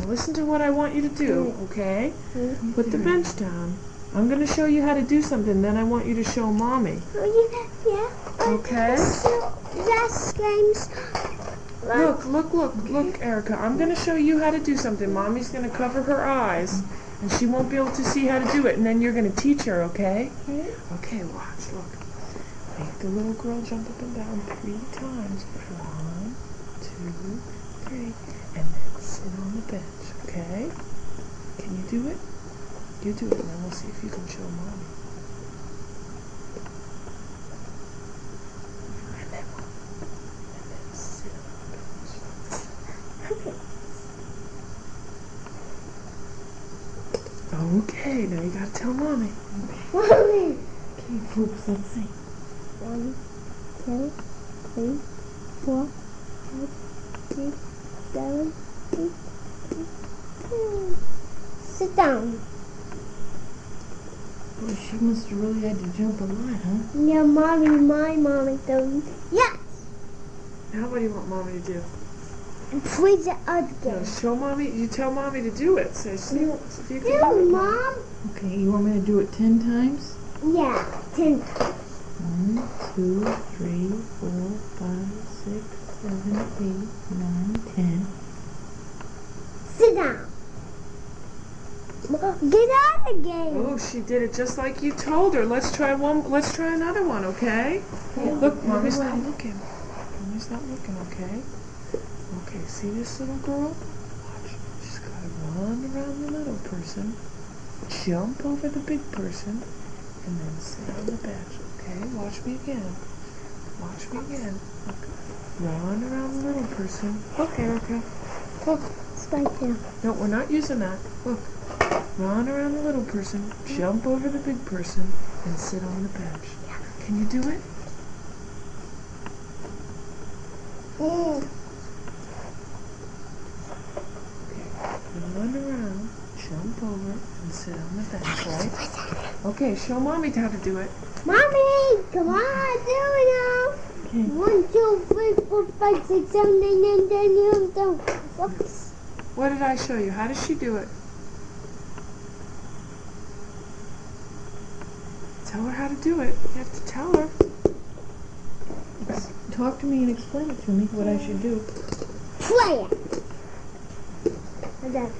listen to what I want you to do, okay? Put the bench down. I'm going to show you how to do something, then I want you to show Mommy. Yeah. Okay? That's games. Look, Erica. I'm going to show you how to do something. Mommy's going to cover her eyes, and she won't be able to see how to do it, and then you're going to teach her, okay? Okay, watch, look. Make the little girl jump up and down 3 times. 1, 2, 3. And then sit on the bench, okay? Can you do it? You do it, and then we'll see if you can show Mommy. And then sit on the bench. Okay, now you gotta tell Mommy. Mommy. Okay, folks, let's see. 1, 2, 3, 4, 5, 6, 7, 8, 9. Sit down. Well, she must have really had to jump a lot, huh? Yeah, Mommy, my Mommy does. Yes. Now what do you want Mommy to do? And play the other No, game. show Mommy. You tell Mommy to do it. So see if you can do Do, it. Mom. Okay, you want me to do it 10 times? Yeah, 10. 1, 2, 3, 4, 5, 6, 7, 8, 9, 10. Sit down. Get out of the game. Oh, she did it just like you told her. Let's try another one, okay? Look, Mommy's not looking. Mommy's not looking, okay? Okay, see this little girl? Watch. She's got to run around the little person, jump over the big person, and then sit on the bench, okay? Watch me again. Watch me again. Look. Run around the little person. Look, Erica. Look. It's right there. No, we're not using that. Look. Run around the little person, jump over the big person, and sit on the bench. Can you do it? Okay. Run around, jump over, and sit on the bench, right? Okay, show Mommy how to do it. Mommy, come on, do it now. Okay. 1, 2, 3, 4, 5, 6, 7, 8, 9, 10, 11, 12. Whoops. What did I show you? How does she do it? Tell her how to do it. You have to tell her. Talk to me and explain it to me, what I should do. Play it. And then.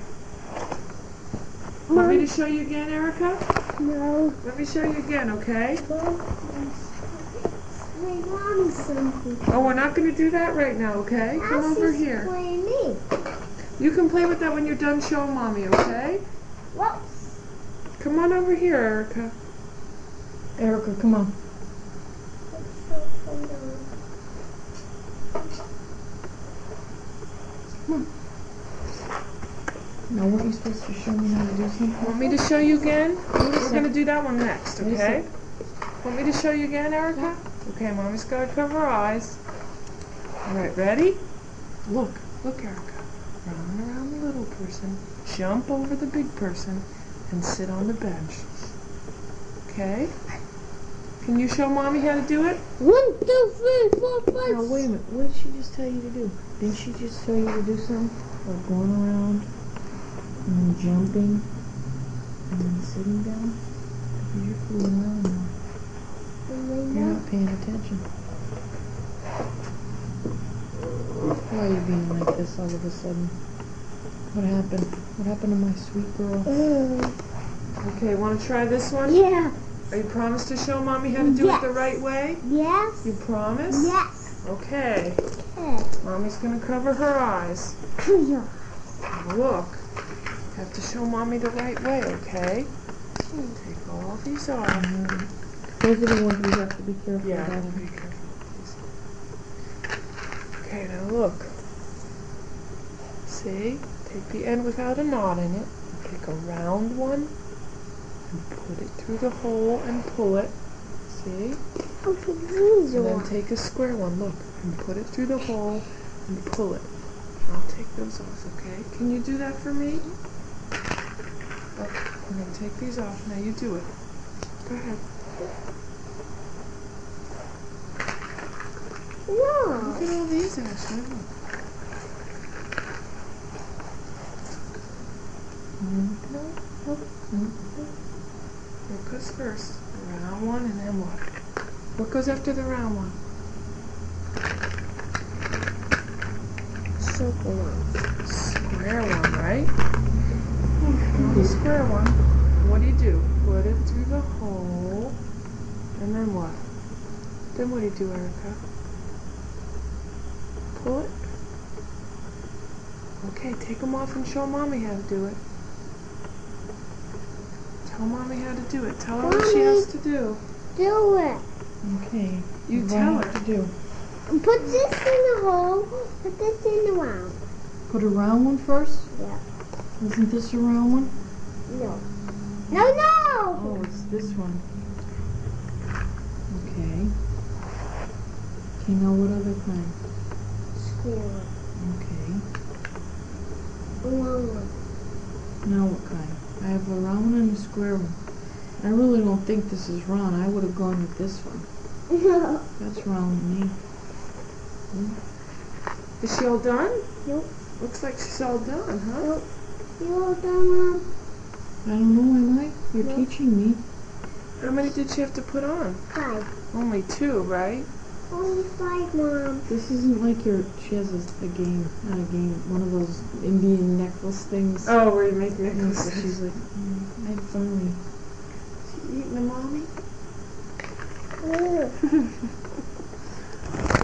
Want me to show you again, Erica? No. Let me show you again, okay? Wait, Mommy, something. Oh, we're not going to do that right now, okay? Come over here. Play me. You can play with that when you're done showing Mommy, okay? Whoops. Come on over here, Erica. Erica, come on. Now, weren't you supposed to show me how to do something? Want me to show you again? We're going to do that one next, Wait a okay? sec. Want me to show you again, Erica? Okay, Mommy's got to cover her eyes. All right, ready? Look, Erica. Run around the little person, jump over the big person, and sit on the bench. Okay? Can you show Mommy how to do it? 1, 2, 3, 4, 5. Now, wait a minute. What did she just tell you to do? Didn't she just tell you to do something? Like going around and then jumping and then sitting down? You're fooling around now. You're not paying attention. Why are you being like this all of a sudden? What happened? What happened to my sweet girl? Okay, want to try this one? Yeah. Are you promised to show Mommy how to do it the right way? Yes. You promise? Yes. Okay. Okay. Mommy's going to cover her eyes. Yeah. Look. You have to show Mommy the right way, okay? Take all these off. Those are the ones we have to be careful Yeah, about. be careful. Okay, now look. See? Take the end without a knot in it. Take a round one and put it through the hole and pull it. See? How should these And then on? take a square one, look, and put it through the hole and pull it. I'll take those off, okay? Can you do that for me? Oh, I'm going to take these off. Now you do it. Go ahead. No. Look at all these, Ashley. Look. What goes first? The round one, and then what? What goes after the round one? Circle one. Square one, right? The square one. What do? Put it through the hole, and then what? Then what do, Erica? Pull it. Okay, take them off and show Mommy how to do it. Tell Mommy how to do it. Tell her what she has to do. Do it. Okay. You what do I tell have her. to do? Put this in the hole. Put this in the round. Put a round one first? Yeah. Isn't this a round one? No. No, no! Oh, it's this one. Okay. Okay, now what other kind? Square one. Okay. Long one. Now what kind? I have a round one and a square one. I really don't think this is round. I would have gone with this one. No. That's round to me. Is she all done? Nope. Looks like she's all done, huh? Nope. You all done, Mom? I don't know, am I? You're No. teaching me. How many did she have to put on? 5. Only 2, right? Only 5, Mom. This isn't like she has a game, not a game, one of those Indian necklace things. Oh, where you make Yes, necklaces. she's like, I finally. She eating the Mommy? Ugh.